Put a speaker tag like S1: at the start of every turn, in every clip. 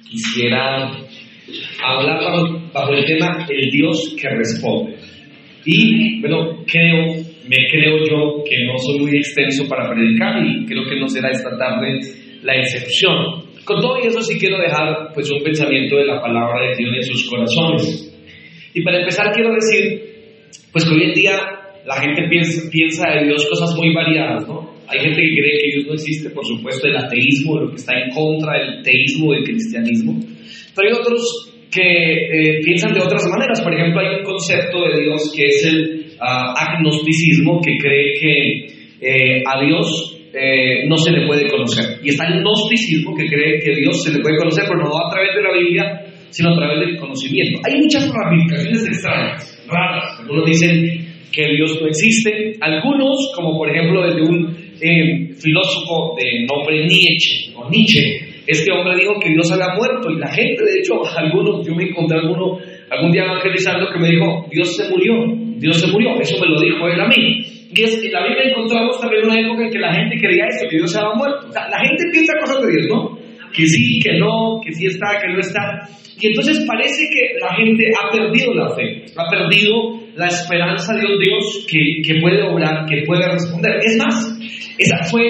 S1: quisiera hablar bajo el tema el Dios que responde. Y bueno, me creo yo que no soy muy extenso para predicar y creo que no será esta tarde la excepción. Con todo eso sí quiero dejar pues un pensamiento de la palabra de Dios en sus corazones. Y para empezar quiero decir pues que hoy en día la gente piensa de Dios cosas muy variadas, ¿no? Hay gente que cree que Dios no existe, por supuesto, el ateísmo, lo que está en contra del teísmo, del cristianismo. Pero hay otros que piensan de otras maneras. Por ejemplo, hay un concepto de Dios que es el agnosticismo, que cree que a Dios no se le puede conocer. Y está el gnosticismo, que cree que Dios se le puede conocer, pero no a través de la Biblia, sino a través del conocimiento. Hay muchas ramificaciones extrañas, raras. Algunos dicen que Dios no existe. Algunos, como por ejemplo desde un filósofo de nombre Nietzsche, este hombre dijo que Dios había muerto, y la gente, de hecho, yo me encontré algún día evangelizando que me dijo, Dios se murió, eso me lo dijo él a mí. Y en la Biblia encontramos también una época en que la gente creía esto, que Dios se había muerto. O sea, la gente piensa cosas de Dios, ¿no? Que sí, que no, que sí está, que no está. Y entonces parece que la gente ha perdido la fe, ha perdido la esperanza de un Dios que puede obrar, que puede responder. Es más, esa fue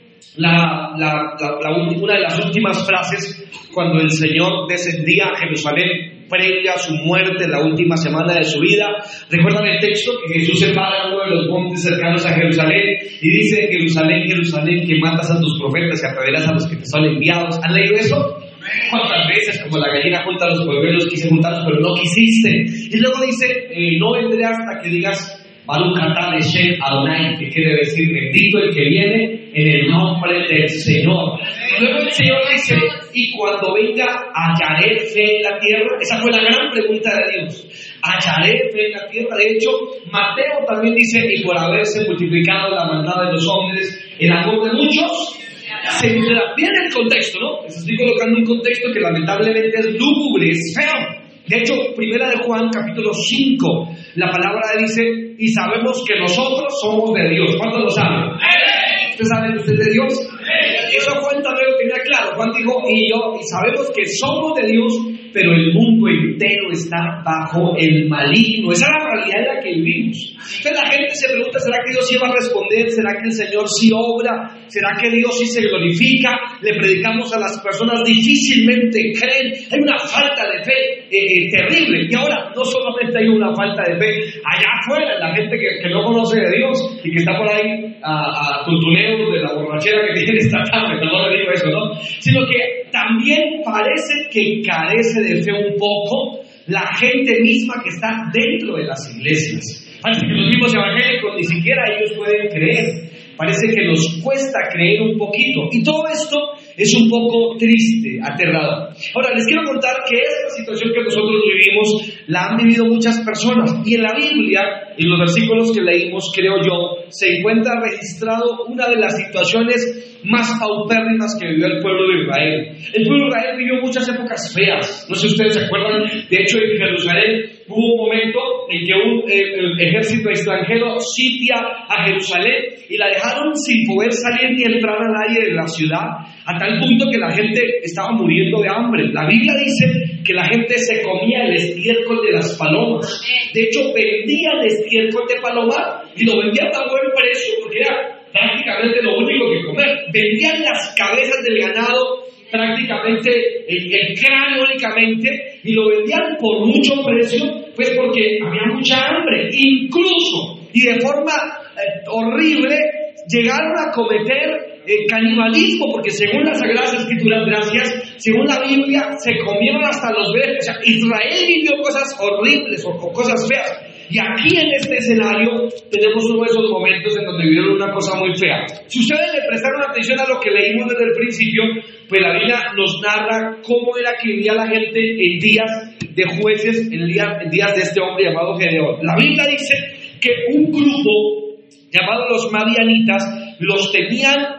S1: una de las últimas frases cuando el Señor descendía a Jerusalén previa a su muerte, la última semana de su vida. ¿Recuerdan el texto? Que Jesús se para en uno de los montes cercanos a Jerusalén y dice: Jerusalén, Jerusalén, que matas a tus profetas y apedreas a los que te son enviados. ¿Han leído eso? ¿Cuántas veces, como la gallina junta a los polluelos, quise juntarlos, pero no quisiste? Y luego dice: no vendré hasta que digas Baruch atah Hashem Adonai, que quiere decir bendito el que viene en el nombre del Señor. Y luego el Señor dice: y cuando venga, ¿hallaré fe en la tierra? Esa fue la gran pregunta de Dios. ¿Hallaré fe en la tierra? De hecho, Mateo también dice: y por haberse multiplicado la maldad de los hombres, el amor de muchos se enfriará. Bien el contexto, ¿no? Les estoy colocando un contexto que lamentablemente es lúgubre, es feo. De hecho, primera de Juan, capítulo 5, la palabra dice: y sabemos que nosotros somos de Dios. ¿Cuántos lo saben? ¿Usted sabe que usted es de Dios? Eso Juan también lo tenía claro. Juan dijo: y sabemos que somos de Dios, pero el mundo entero está bajo el maligno. Esa es la realidad en la que vivimos. Entonces la gente se pregunta: ¿será que Dios sí va a responder? ¿Será que el Señor sí obra? ¿Será que Dios sí se glorifica? Le predicamos a las personas, difícilmente creen. Hay una falta de fe terrible. Y ahora no solamente hay una falta de fe allá afuera, la gente que no conoce de Dios y que está por ahí a tuntuneo de la borrachera que tiene esta tarde, no le digo eso, ¿no? Sino que también parece que carece de fe un poco la gente misma que está dentro de las iglesias. Parece que los mismos evangélicos ni siquiera ellos pueden creer. Parece que nos cuesta creer un poquito. Y todo esto es un poco triste, aterrador. Ahora, les quiero contar que esta situación que nosotros vivimos la han vivido muchas personas. Y en la Biblia, en los versículos que leímos, creo yo, se encuentra registrado una de las situaciones más paupérrimas que vivió el pueblo de Israel. El pueblo de Israel vivió muchas épocas feas. No sé si ustedes se acuerdan. De hecho, en Jerusalén hubo un momento en que un ejército extranjero sitia a Jerusalén y la dejaron sin poder salir ni entrar a nadie de la ciudad, a tal punto que la gente estaba muriendo de hambre. La Biblia dice que la gente se comía el estiércol de las palomas. De hecho, vendían estiércol de paloma y lo vendían a buen precio porque era prácticamente lo único que comer. Vendían las cabezas del ganado, prácticamente el cráneo únicamente, y lo vendían por mucho precio, pues porque había mucha hambre. Incluso, y de forma horrible, llegaron a cometer canibalismo, porque según las Sagradas Escrituras, según la Biblia, se comieron hasta los bebés. O sea, Israel vivió cosas horribles o cosas feas. Y aquí en este escenario tenemos uno de esos momentos en donde vivieron una cosa muy fea. Si ustedes le prestaron atención a lo que leímos desde el principio, pues la Biblia nos narra cómo era que vivía la gente en días de jueces, en días de este hombre llamado Gedeón. La Biblia dice que un grupo llamado los madianitas los tenían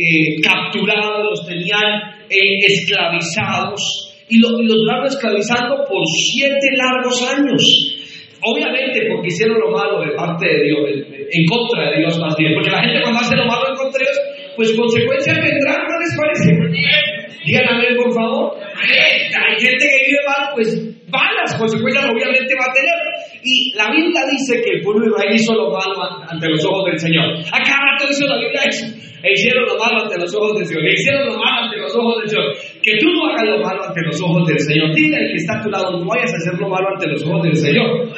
S1: capturados, los tenían esclavizados y los van esclavizando por 7 largos años. Obviamente porque hicieron lo malo de parte de Dios, en contra de Dios más bien, porque la gente cuando hace lo malo en contra de Dios, pues consecuencias vendrán, ¿no les parece? Digan amén, por favor. gente que vive mal, pues malas consecuencias obviamente va a tener. Y la Biblia dice que el pueblo de Israel hizo lo malo ante los ojos del Señor. A cada rato dice la Biblia eso. E hicieron lo malo ante los ojos del Señor. E hicieron lo malo ante los ojos del Señor. Que tú no hagas lo malo ante los ojos del Señor. Dile al que está a tu lado, no vayas a hacer lo malo ante los ojos del Señor.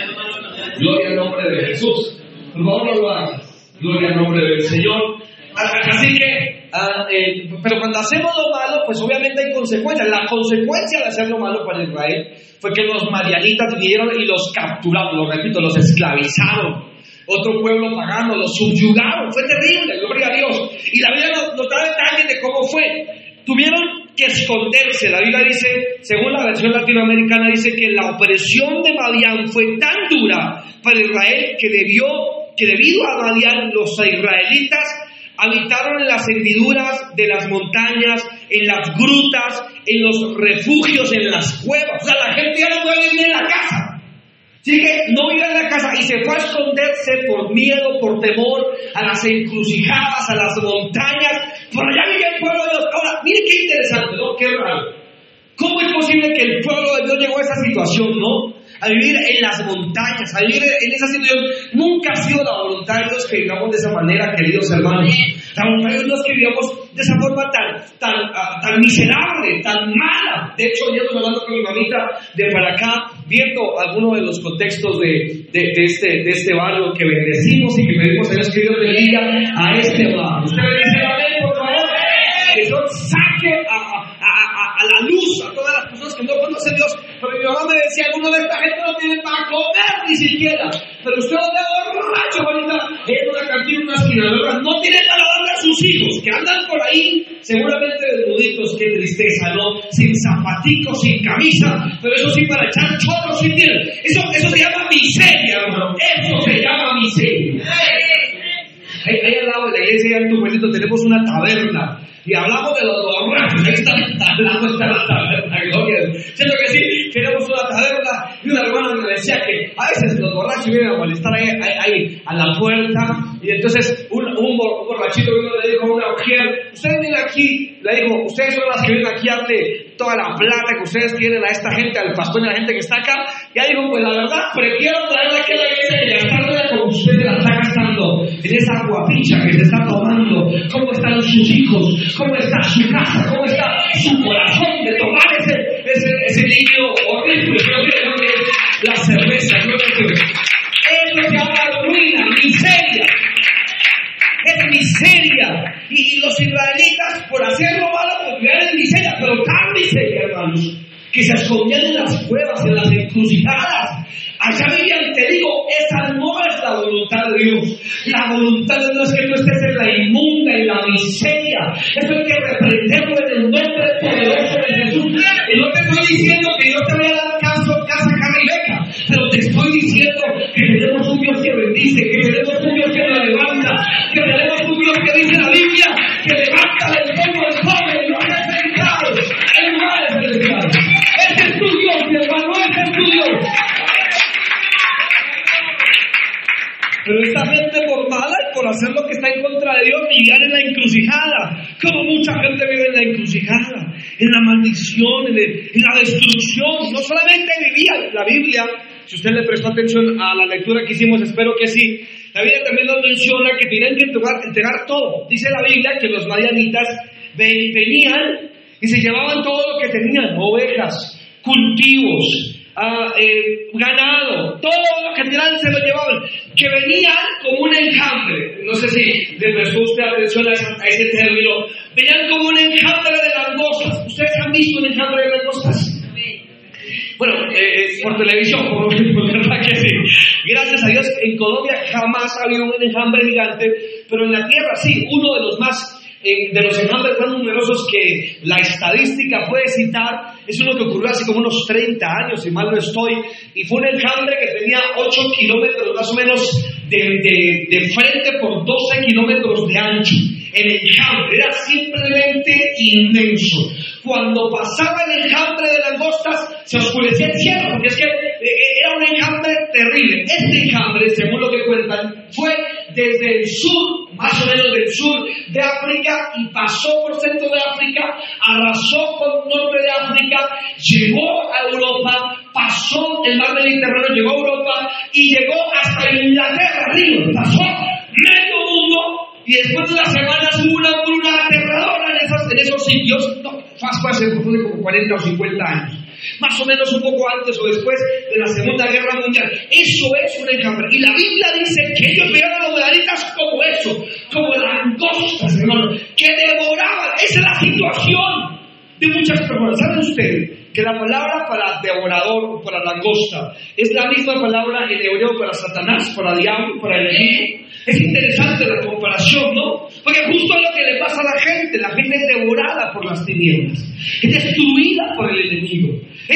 S1: Gloria al nombre de Jesús. Por favor, no lo hagas. Gloria al nombre del Señor. Así que, pero cuando hacemos lo malo, pues obviamente hay consecuencias. La consecuencia de hacer lo malo para Israel fue que los madianitas vinieron y los capturaron, lo repito, los esclavizaron. Otro pueblo pagano, los subyugaron. Fue terrible, gloria a Dios. Y la Biblia nos da detalles de cómo fue. Tuvieron que esconderse. La Biblia dice, según la versión latinoamericana, dice que la opresión de Madián fue tan dura para Israel que debido a Madián los israelitas habitaron en las hendiduras de las montañas, en las grutas, en los refugios, en las cuevas. O sea, la gente ya no puede vivir en la casa. Así que no iba a la casa y se fue a esconderse por miedo, por temor, a las encrucijadas, a las montañas. Por allá vivía el pueblo de Dios. Ahora, mire qué interesante, ¿no? Qué raro. ¿Cómo es posible que el pueblo de Dios llegó a esa situación, no? A vivir en las montañas, a vivir en esa situación. Nunca ha sido la voluntad de Dios que vivamos de esa manera, queridos hermanos. La voluntad de Dios es que vivamos de esa forma tan miserable, tan mala. De hecho, yo estoy hablando con mi mamita de para acá, viendo algunos de los contextos de este barrio que bendecimos y que pedimos a Dios que Dios bendiga a este barrio. Usted me dice amén, por favor. Que Dios saque a la luz a todas las personas que no conocen a Dios. Pero mi mamá me decía, algunos de esta gente no tienen para comer ni siquiera. Pero usted lo ve borracho ahorita en una cantina, en una esquina, ¿verdad? No tiene para darle a sus hijos, que andan por ahí, seguramente desnuditos, qué tristeza, ¿no? Sin zapaticos, sin camisa, pero eso sí para echar chorros sí tienen. Eso se llama miseria, hermano. Eso se llama miseria. Ahí al lado de la iglesia, en tu pueblito, tenemos una taberna. Y hablamos de los borrachos. Ahí está la taberna, gloria a Dios. Siento que sí, tenemos una taberna. Y una hermana me decía que a veces los borrachos vienen a molestar ahí a la puerta. Y entonces un borrachito vino y le dijo a una mujer: ustedes vienen aquí, le dijo, ustedes son las que vienen aquí a darle toda la plata que ustedes tienen a esta gente, al pastor y a la gente que está acá. Y ella dijo, pues la verdad, prefiero traerla aquí a la iglesia que gastarla con ustedes la está gastando en esa guapicha que se está tomando. ¿Cómo están sus hijos? ¿Cómo está su casa? ¿Cómo está su corazón de tomar ese líquido horrible? Creo que es la cerveza, ¿no? Eso se llama ruina, miseria. Es miseria. Y los israelitas, por hacerlo malo, pues vivían en miseria, pero tan miseria, hermanos, que se escondían en las cuevas, en las encrucijadas. Allá vivían, te digo, esa no es la voluntad de Dios. La voluntad de Dios es que tú estés en la inmunda, en la miseria. Eso hay que reprenderlo en el nombre poderoso de Jesús. Y no te estoy diciendo que Dios te vaya a dar casa, carne y beca, pero te estoy diciendo que tenemos un Dios que bendice, que tenemos un Dios que nos levanta, que tenemos un Dios que dice la Biblia, que levanta del polvo del pobre y lo hace sentado en lugares celestiales. Ese es tu Dios, mi hermano, ese es tu Dios. Pero esta gente por mala y por hacer lo que está en contra de Dios vivían en la encrucijada. Como mucha gente vive en la encrucijada, en la maldición, en la destrucción. No solamente vivía la Biblia, si usted le prestó atención a la lectura que hicimos, espero que sí. La Biblia también nos menciona que tenían que entregar todo. Dice la Biblia que los madianitas venían y se llevaban todo lo que tenían: ovejas, cultivos, ganado, todo lo que tenían se lo llevaban, que venían como un enjambre. No sé si le prestó usted atención a ese término. Venían como un enjambre de langostas. ¿Ustedes han visto un enjambre de langostas? Bueno, por televisión, por verdad que sí. Gracias a Dios, en Colombia jamás ha habido un enjambre gigante, pero en la tierra sí, uno de los más de los enjambres más numerosos que la estadística puede citar es uno que ocurrió hace como unos 30 años, si mal no estoy, y fue un enjambre que tenía 8 kilómetros más o menos de frente por 12 kilómetros de ancho. El enjambre era simplemente inmenso. Cuando pasaba el enjambre de langostas, se oscurecía el cielo, porque es que era un enjambre terrible. Este enjambre, según lo que cuentan, fue desde el sur, más o menos del sur de África, y pasó por centro de África, arrasó con norte de África, llegó a Europa, pasó el mar Mediterráneo, llegó a Europa y llegó hasta Inglaterra arriba, pasó medio mundo, y después de unas semanas hubo una hambruna aterradora en esos sitios. No, fue hace como 40 o 50 años, más o menos un poco antes o después de la Segunda Guerra Mundial. Eso es una enfermedad. Y la Biblia dice que ellos veían a los israelitas como eso, como langostas, hermano, que devoraban. Esa es la situación de muchas personas. ¿Saben ustedes que la palabra para devorador o para langosta es la misma palabra en hebreo para Satanás, para diablo, para enemigo? Es interesante la comparación, ¿no? Porque justo es lo que le pasa a la gente es devorada por las tinieblas, es destruida por el enemigo,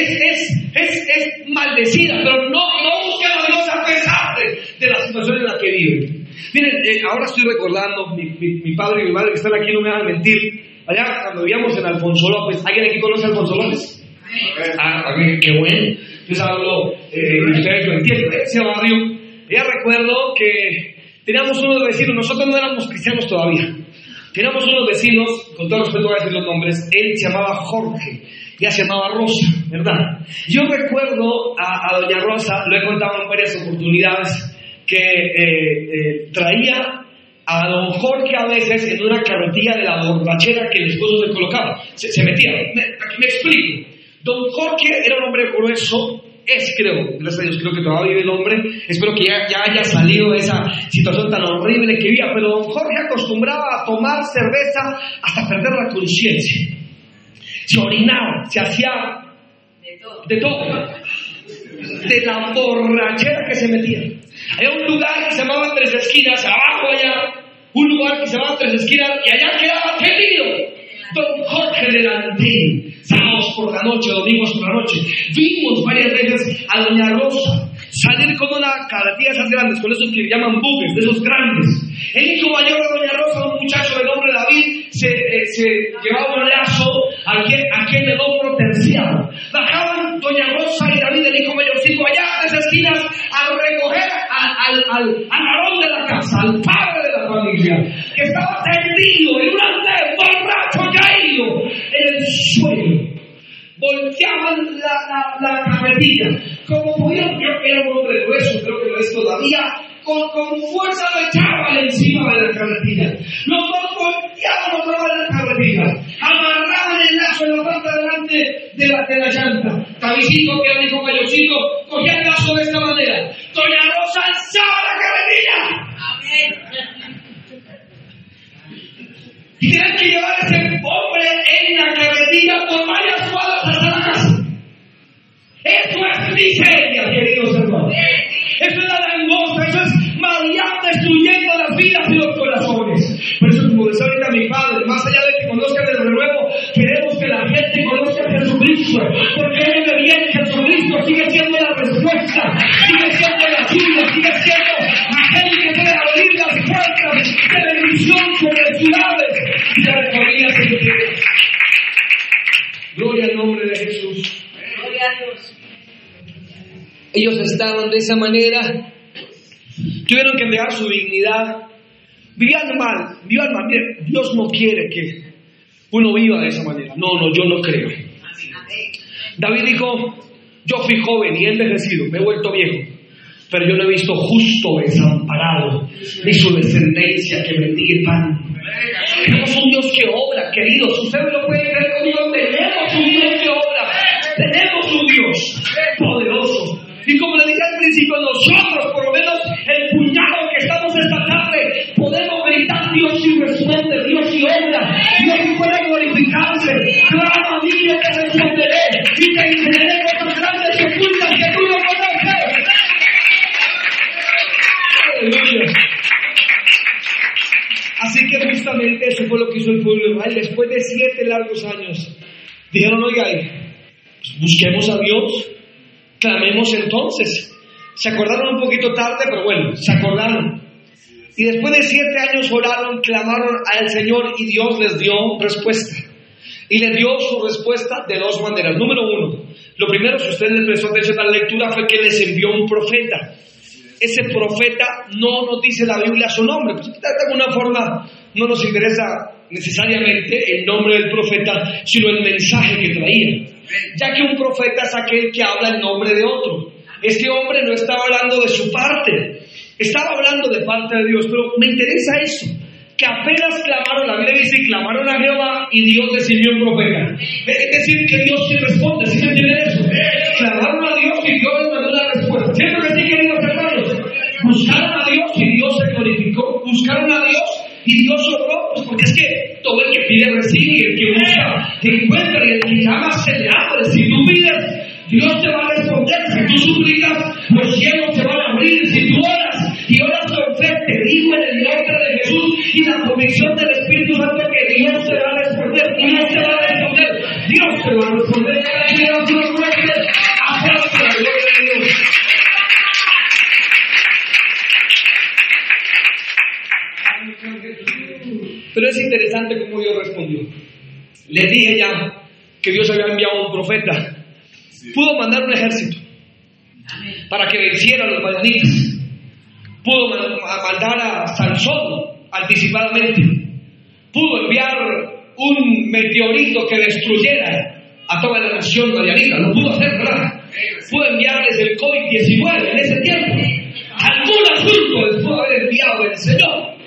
S1: es maldecida, pero no busca a Dios a pesar de la situación en la que vive. Miren, ahora estoy recordando, mi padre y mi madre que están aquí no me van a mentir, allá cuando vivíamos en Alfonso López. ¿Alguien aquí conoce a Alfonso López? Qué bueno. Yo hablo, ustedes lo entienden, ese barrio. Ya recuerdo que teníamos unos vecinos, nosotros no éramos cristianos todavía. Teníamos unos vecinos, con todo respeto voy a decir los nombres, él se llamaba Jorge, ella se llamaba Rosa, ¿verdad? Yo recuerdo a doña Rosa, lo he contado en varias oportunidades, que traía a don Jorge a veces en una carretilla de la borrachera que el esposo se colocaba, se metía. Aquí me explico. Don Jorge era un hombre grueso, creo, gracias a Dios, creo que todavía vive el hombre. Espero que ya haya salido de esa situación tan horrible que vivía. Pero don Jorge acostumbraba a tomar cerveza hasta perder la conciencia. Se orinaba, se hacía de todo, de la borrachera que se metía. Había un lugar que se llamaba Tres Esquinas, abajo allá, un lugar que se llamaba Tres Esquinas, y allá quedaba tendido don Jorge delantero, sábados por la noche, domingos por la noche. Vimos varias veces a doña Rosa salir con una carretilla de esas grandes, con esos que llaman buques, de esos grandes. El hijo mayor de doña Rosa, un muchacho de nombre David, se llevaba un lazo aquí en el hombro terciado. Bajaban doña Rosa y David, el hijo mayorcito, allá a esas esquinas a recoger al varón de la casa, al padre de la familia, que estaba tendido en un andén, borracho, caído en el suelo. Volteaban la carretilla, como podían. Yo era un hombre grueso, creo que lo es todavía, con fuerza lo echaban encima de la carretilla. Los dos volteaban otra vez la carretilla, amarraban el lazo en la parte delante de la llanta. Davidito, que era el hijo mayorcito, cogía el lazo de esta manera. Doña Rosa alzaba la carretilla. Amén. Y tenían que llevar a ese hombre en la carretilla por varias cuadras hasta la casa. Eso es miseria, queridos hermanos. Eso es la langosta, eso es María destruyendo las vidas y los corazones. Por eso, como decía ahorita mi padre, más allá de que conozcan el renuevo, queremos que la gente conozca a Jesucristo, porque Él de bien Jesucristo sigue siendo la respuesta, sigue siendo la ayuda, sigue siendo aquel que puede abrir las puertas de bendición sobre ciudades y sobre familias enteras. Gloria al nombre de Jesús. Gloria a Dios. Ellos estaban de esa manera, tuvieron que dejar su dignidad, vivían mal. Mire, Dios no quiere que uno viva de esa manera. No, yo no creo. David dijo: yo fui joven y he envejecido, me he vuelto viejo, pero yo no he visto justo desamparado, ni su descendencia que bendiga pan. Tenemos un Dios que obra, queridos. Ustedes lo pueden creer conmigo. Tenemos un Dios que obra. Tenemos un Dios poderoso. Y como le dije al principio, nosotros, por lo menos el puñado que estamos esta tarde, podemos gritar: Dios sí responde, Dios sí obra, Dios sí puede glorificarse. Clama a mí, yo te responderé y te enseñaré cosas grandes y ocultas que tú no conoces. Aleluya. Así que justamente eso fue lo que hizo el pueblo de Israel. Después de 7 largos años, dijeron: oiga, pues busquemos a Dios, clamemos entonces. Se acordaron un poquito tarde, pero bueno, se acordaron. Y después de 7 años oraron, clamaron al Señor y Dios les dio respuesta. Y les dio su respuesta de 2 maneras. Número 1, lo primero, si usted le prestó atención a la lectura, fue que les envió un profeta. ese profeta no nos dice la Biblia su nombre. Pues de alguna forma no nos interesa necesariamente el nombre del profeta, sino el mensaje que traía. Ya que un profeta es aquel que habla en nombre de otro. Este hombre no estaba hablando de su parte, estaba hablando de parte de Dios. Pero me interesa eso, que apenas clamaron, la Biblia dice, clamaron a Jehová y Dios decidió un profeta. Es decir, que Dios sí responde, ¿sí me entienden eso? Clamaron a Dios y Dios les mandó la respuesta. ¿Cierto que sí, queridos hermanos? Buscaron a Dios y Dios se glorificó. Buscaron a Dios y Dios obró. Pues porque es que todo el que pide recibe, el que busca encuentra, y el que llama se le abre. Si tú pides, Dios te va a responder. Si tú suplicas, los cielos te van a abrir. Si tú oras y oras con fe, te digo en el nombre de Jesús y la convicción del Espíritu Santo que Dios te va a responder. Dios te va a responder. Dios te va a responder. Aplausos a la gloria de Dios. Pero es interesante cómo Dios respondió. Les dije ya que Dios había enviado un profeta. Pudo mandar un ejército para que venciera a los madianitas. Pudo mandar a Sansón anticipadamente. Pudo enviar un meteorito que destruyera a toda la nación madianita. Lo pudo hacer, ¿verdad? Pudo enviarles el COVID-19 en ese tiempo. Algún asunto les pudo haber enviado el Señor.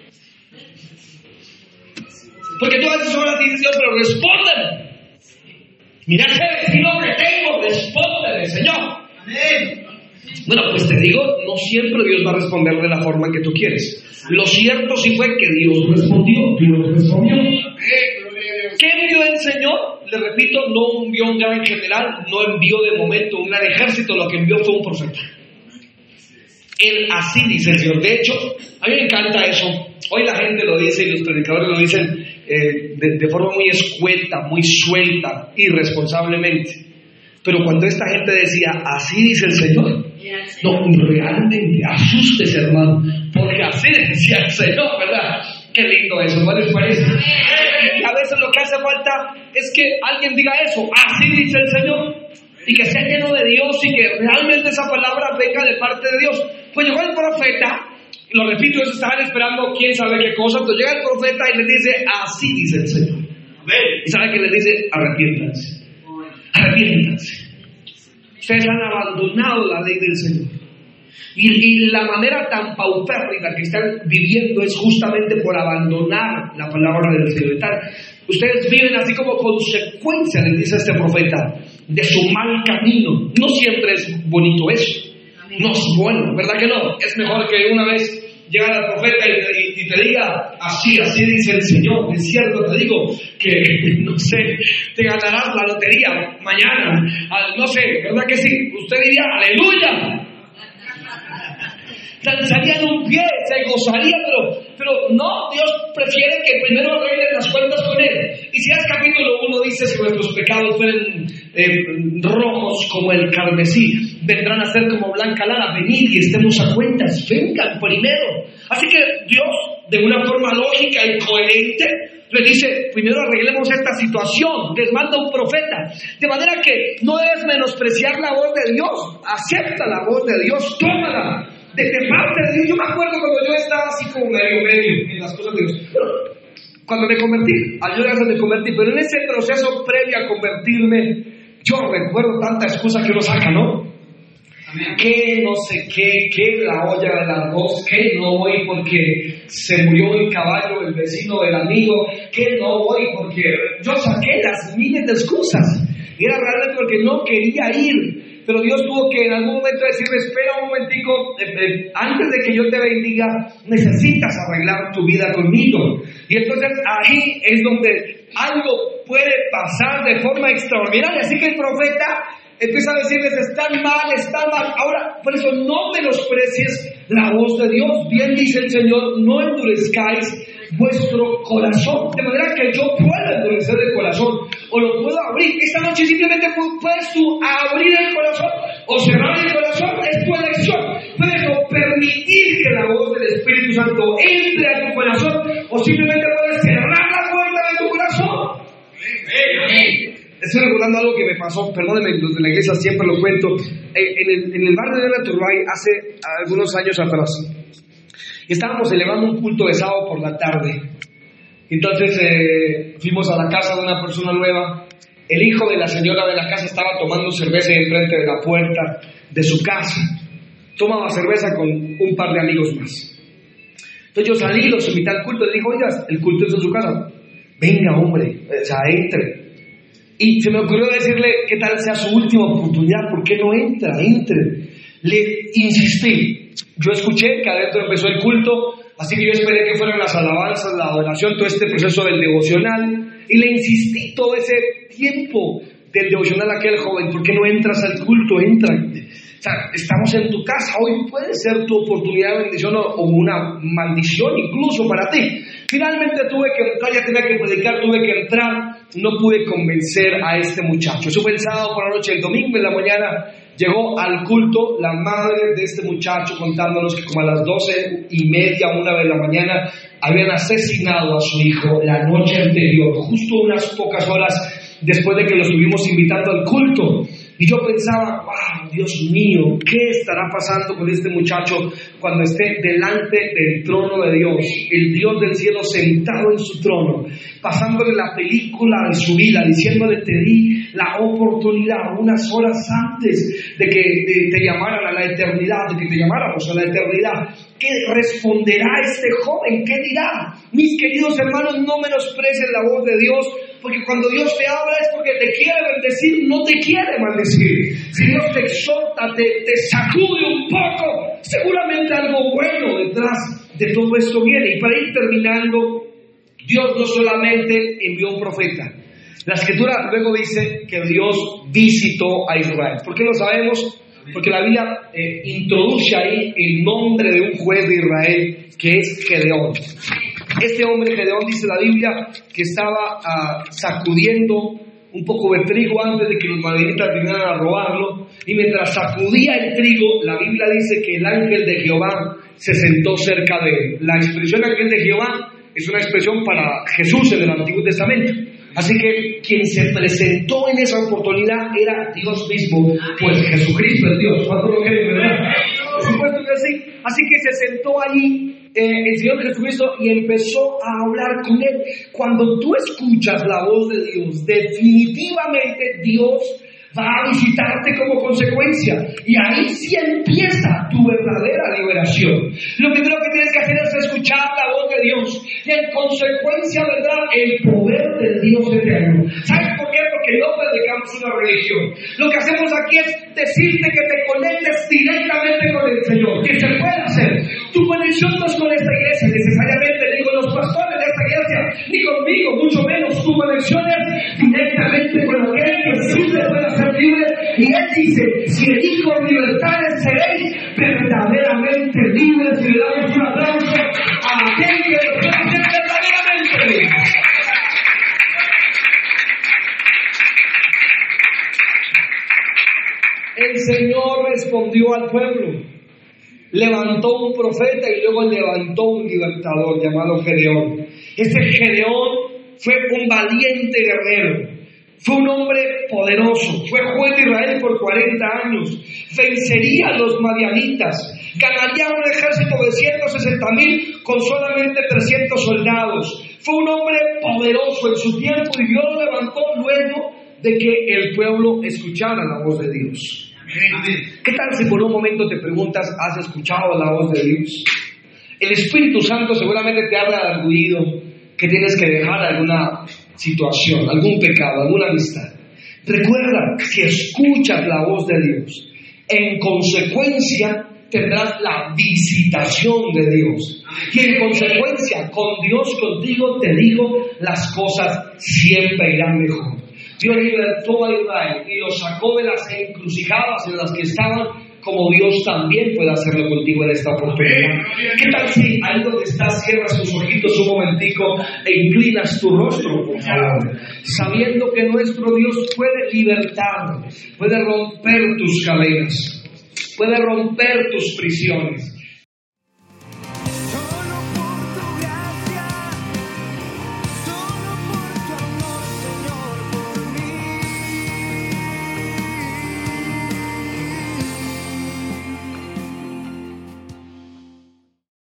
S1: Porque tú a veces oras y dices, Dios, pero respondan. Mira qué vecino que tengo, respóndele, Señor. Amén. Bueno, pues te digo, no siempre Dios va a responder de la forma que tú quieres. Lo cierto sí fue que Dios respondió. ¿Qué envió el Señor? Le repito, no envió un gran general, no envió de momento un gran ejército, lo que envió fue un profeta. Él así dice el Señor. De hecho, a mí me encanta eso. Hoy la gente lo dice y los predicadores lo dicen de forma muy escueta, muy suelta, irresponsablemente. Pero cuando esta gente decía, así dice el Señor, no, realmente asústese, hermano, porque así decía el Señor, ¿verdad? Qué lindo eso, ¿no les parece? Y a veces lo que hace falta es que alguien diga eso, así dice el Señor, y que sea lleno de Dios y que realmente esa palabra venga de parte de Dios. Pues llegó el profeta, lo repito, ellos estaban esperando quién sabe qué cosa, entonces llega el profeta y les dice, así dice el Señor. ¿Y sabe qué les dice? Arrepiéntanse. Arrepiéntanse. Ustedes han abandonado la ley del Señor. Y la manera tan paupérrima que están viviendo es justamente por abandonar la palabra del Señor. Ustedes viven así como consecuencia, les dice este profeta, de su mal camino. No siempre es bonito eso. No es bueno, ¿verdad que no? Es mejor que una vez llegar al profeta y te diga, así dice el Señor. Es cierto, te digo que, no sé, te ganarás la lotería mañana, no sé, ¿verdad que sí? Usted diría, aleluya. Danzaría en un pie, se gozaría, pero no, Dios prefiere que primero arreglen las cuentas con Él. Isaías capítulo 1 dice, si nuestros pecados fueren rojos como el carmesí, vendrán a ser como blanca lana. Venid y estemos a cuentas, vengan primero. Así que Dios, de una forma lógica y coherente, le dice, primero arreglemos esta situación, les manda un profeta, de manera que no debes menospreciar la voz de Dios, acepta la voz de Dios, tómala de parte de Dios. Yo me acuerdo cuando yo estaba así como medio en las cosas de Dios, cuando me convertí, ayúdame a me convertí, pero en ese proceso previo a convertirme, yo recuerdo tanta excusa que uno saca, ¿no? Que no sé qué, que la olla del arroz, que no voy porque se murió el caballo del vecino del amigo, que no voy porque yo saqué las miles de excusas, y era realmente porque no quería ir. Pero Dios tuvo que en algún momento decirme, espera un momentico, antes de que yo te bendiga, necesitas arreglar tu vida conmigo. Y entonces ahí es donde algo puede pasar de forma extraordinaria. Así que el profeta empieza a decirles, están mal. Ahora, por eso no menosprecies la voz de Dios. Bien dice el Señor, no endurezcáis vuestro corazón, de manera que yo pueda endurecer el corazón o lo puedo abrir. Esta noche simplemente puedes tú abrir el corazón o cerrar el corazón, es tu elección. Puedes o permitir que la voz del Espíritu Santo entre a tu corazón o simplemente puedes cerrar la puerta de tu corazón. estoy recordando algo que me pasó, perdónenme, los de la iglesia siempre lo cuento, en el barrio de Turbay hace algunos años atrás. Estábamos celebrando un culto de sábado por la tarde. Entonces fuimos a la casa de una persona nueva. El hijo de la señora de la casa estaba tomando cerveza enfrente de la puerta de su casa. Tomaba cerveza con un par de amigos más. Entonces yo salí, los invité al culto, le dije, oiga, el culto es en su casa. Venga, hombre, o sea, entre. Y se me ocurrió decirle, ¿qué tal sea su última oportunidad? ¿Por qué no entra? Entre. Le insistí. Yo escuché que adentro empezó el culto, así que yo esperé que fueran las alabanzas, la adoración, todo este proceso del devocional. Y le insistí todo ese tiempo del devocional a aquel joven, ¿por qué no entras al culto? Entra. O sea, estamos en tu casa, hoy puede ser tu oportunidad de bendición o una maldición incluso para ti. Finalmente tuve que entrar, ya tenía que predicar, tuve que entrar, no pude convencer a este muchacho. Eso fue el sábado por la noche, el domingo en la mañana llegó al culto la madre de este muchacho contándonos que como a las 12:30, 1 de la mañana, habían asesinado a su hijo la noche anterior, justo unas pocas horas después de que lo estuvimos invitando al culto. Y yo pensaba, wow, Dios mío, ¿qué estará pasando con este muchacho cuando esté delante del trono de Dios? El Dios del cielo sentado en su trono, pasándole la película de su vida, diciéndole, te di la oportunidad unas horas antes de que te llamaran a la eternidad, de que te llamáramos a la eternidad. ¿Qué responderá este joven? ¿Qué dirá? Mis queridos hermanos, no menosprecien la voz de Dios, porque cuando Dios te habla es porque te quiere bendecir, no te quiere maldecir. Si Dios te exhorta, te sacude un poco, seguramente algo bueno detrás de todo esto viene. Y para ir terminando, Dios no solamente envió un profeta. La Escritura luego dice que Dios visitó a Israel. ¿Por qué lo sabemos? Porque la Biblia introduce ahí el nombre de un juez de Israel que es Gedeón. Este hombre Gedeón, dice la Biblia, que estaba sacudiendo un poco de trigo antes de que los madianitas vinieran a robarlo, y mientras sacudía el trigo, la Biblia dice que el ángel de Jehová se sentó cerca de él. La expresión ángel de Jehová es una expresión para Jesús en el Antiguo Testamento. Así que quien se presentó en esa oportunidad era Dios mismo, pues Jesucristo es Dios. ¿Cuánto lo creen, verdad? Por supuesto que sí. Así que se sentó allí el Señor Jesucristo y empezó a hablar con él. Cuando tú escuchas la voz de Dios, definitivamente Dios va a visitarte como consecuencia, y ahí sí empieza tu verdadera liberación. Lo primero que tienes que hacer es escuchar la voz de Dios, y en consecuencia vendrá el poder del Dios eterno. ¿Sabes por qué? Porque no predicamos una religión. Lo que hacemos aquí es decirte que te conectes directamente con el Señor, que se puede hacer. Tu conexión no es con esta iglesia necesariamente, ni con los pastores de esta iglesia, ni conmigo, mucho menos. Tu conexión es directamente con aquel que sí te puede hacer libre, y él dice, si elijo libertades seréis verdaderamente libres. Y le damos un aplauso a aquel que lo puede hacer verdaderamente libres. El Señor respondió al pueblo, levantó un profeta y luego levantó un libertador llamado Gedeón. Este Gedeón fue un valiente guerrero, fue un hombre poderoso, fue juez de Israel por 40 años, vencería a los madianitas, ganaría un ejército de 160,000 con solamente 300 soldados. Fue un hombre poderoso en su tiempo, y Dios lo levantó luego de que el pueblo escuchara la voz de Dios. ¿Qué tal si por un momento te preguntas, ¿has escuchado la voz de Dios? El Espíritu Santo seguramente te habla de algún ruido, que tienes que dejar alguna situación, algún pecado, alguna amistad. Recuerda, si escuchas la voz de Dios, en consecuencia tendrás la visitación de Dios. Y en consecuencia, con Dios contigo, te digo, las cosas siempre irán mejor. Dios libertó a Israel y lo sacó de las encrucijadas en las que estaban, como Dios también puede hacerlo contigo en esta oportunidad. ¿Qué tal si ahí donde estás cierras tus ojitos un momentico e inclinas tu rostro, por favor? Sabiendo que nuestro Dios puede libertar, puede romper tus cadenas, puede romper tus prisiones.